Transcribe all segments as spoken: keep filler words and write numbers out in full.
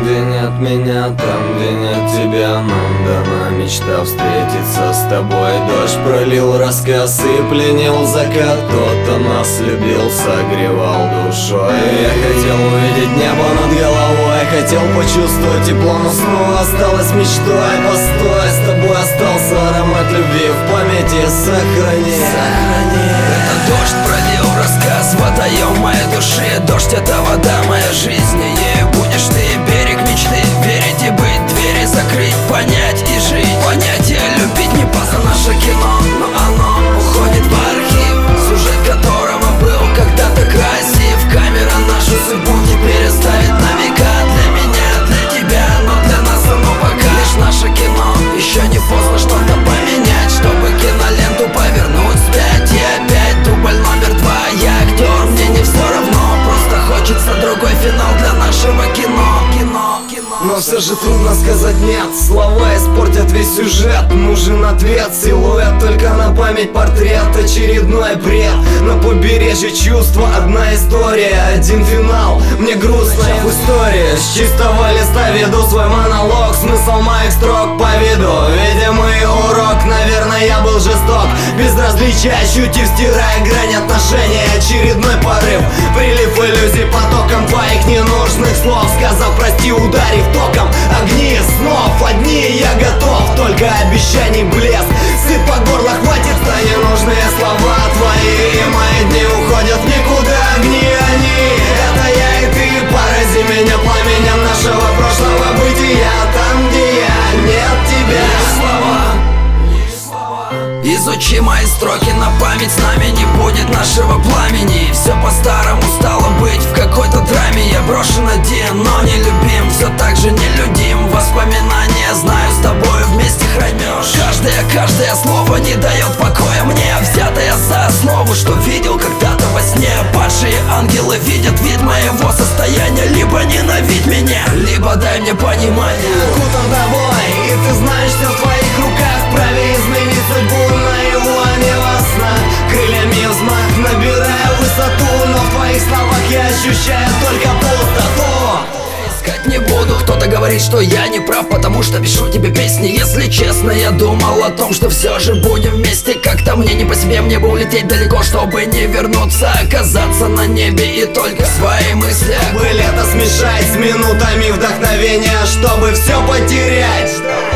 где нет меня, там, где нет тебя. Нам дана мечта встретиться с тобой. Дождь пролил рассказ и пленил закат. Кто-то нас любил, согревал душой. Я хотел увидеть небо над головой, хотел почувствовать тепло, но снова осталось мечтой. Постой, с тобой остался аромат любви, в памяти сохрани, сохрани. Это дождь пролил рассказ, водоем моей души. Дождь — это вода моей жизни, ею будешь ты. Берег мечты, верить и быть, двери закрыть, понять и жить. Понятие любить не поздно, наше кино, но оно уходит в архив, сюжет которого был когда-то красив. Камера нашу судьбу теперь оставит на века. Для меня, для тебя, но для нас оно пока лишь наше кино. Еще не поздно что-то поменять, чтобы киноленту повернуть вспять. И опять дубль номер два, я актер, мне не все равно, просто хочется другой финал для нашего кино. Кино, кино. Но все же трудно сказать нет, слова испортят весь сюжет. Нужен ответ, силуэт только на память, портрет, очередной бред. На побережье чувства, одна история, один финал. Мне грустно в истории, с чистого листа веду свой монолог. Смысл моих строк по виду, видимый урок. Наверное, я был жесток, безразличие ощутив, стирая грань отношений. Очередной порыв, прилив иллюзий потоком твоих ненужных слов. Сказав прости, ударив током, огни снов одни, я готов, только обещаний блеск. Сыт по горло хватит на ненужные слова твои. Мои дни уходят в никуда, огни они, это я и ты. Порази меня пламенем нашего прошлого бытия, там, где я, нет тебя. Изучи мои строки на память, с нами не будет нашего пламени. Все по-старому стало быть в какой-то драме. Я брошен один, но не любим, все так же нелюдим. Воспоминания, знаю, с тобой вместе хранишь. Каждое, каждое слово не дает покоя мне, взятое за основу, что видел когда-то во сне. Падшие ангелы видят вид моего состояния. Либо ненавидь меня, либо дай мне понимание. Окутан тобой, и ты знаешь, все в твоих руках. Вправе изменить судьбу наяву, а не во снах. Крыльями взмах, набираю высоту, но в твоих словах я ощущаю только пустоту. Искать не буду, кто-то говорит, что я не прав, потому что пишу тебе песни. Если честно, я думал о том, что все же будем вместе. Как-то мне не по себе, мне бы улететь далеко, чтобы не вернуться, оказаться на небе и только свои мысли. Чтобы лето смешать с минутами вдохновения, чтобы все потерять.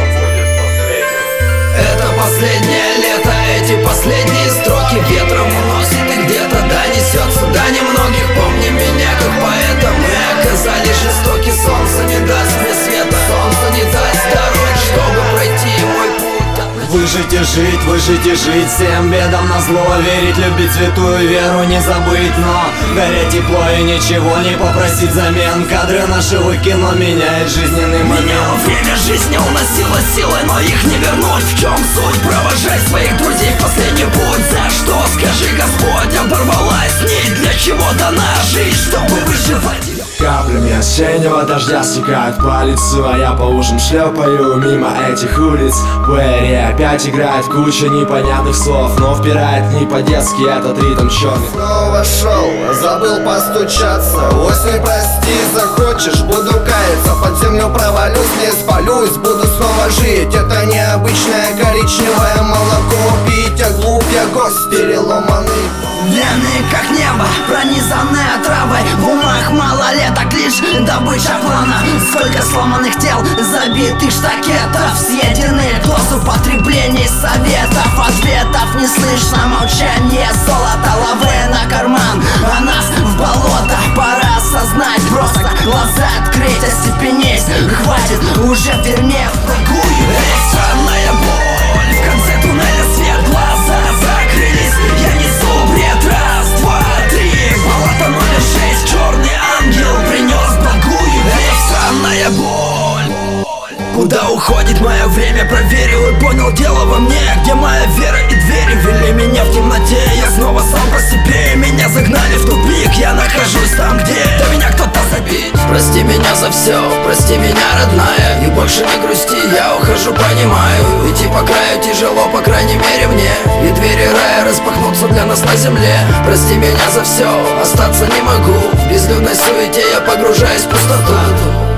Это последнее лето, эти последние строки ветром уносит и где-то да несется. Да немногих помни меня как поэта. Мы оказались жестоки, солнце не даст мне света, солнце не даст дороги, чтобы пройти мой путь. Выжить и жить, выжить и жить, всем бедам назло. Верить, любить, святую веру не забыть, но гореть тепло и ничего не попросить взамен. Кадры нашего кино меняет жизненный момент. Время жизни уносило силой, но их не вернуть. В чем суть? Провожай своих друзей в последний путь. За что, скажи, Господь, оборвалась нить? Для чего дана жизнь, чтобы выживать? Каплями осеннего дождя стекают по лицу, а я по ушам шлепаю мимо этих улиц. В эре опять играет куча непонятных слов, но впирает не по-детски этот ритм черный. Снова шел, забыл постучаться. Осень, прости, захочешь, буду каяться. Под землю провалюсь, не спалюсь, буду снова жить. Это необычное коричневое молоко пить, а глуп я гость переломанный. Вены, как небо, пронизанные травой. В умах малолеток лишь добыча плана. Сколько сломанных тел, забитых штакетов, съедены дозу потреблений советов. Ответов не слышно, молчание, золото, лавы на карман. А нас в болото пора осознать. Просто глаза открыть, остепенеть. Хватит уже в дерьме, в другую. Эй, странная боль, в конце туннеля свет, глаза закрылись. Я несу бред, раз, два, три. Палата номер шесть, черный ангел принес благую весть. Странная боль. Куда уходит мое время, проверил и понял дело во мне. Где моя вера и двери вели меня в темноте. Я снова сам по себе, меня загнали в тупик. Я нахожусь там, где до меня кто-то забит. Прости меня за все, прости меня, родная. И больше не грусти, я ухожу, понимаю. Идти по краю тяжело, по крайней мере мне. И двери рая распахнутся для нас на земле. Прости меня за все, остаться не могу. В безлюдной суете я погружаюсь в пустоту.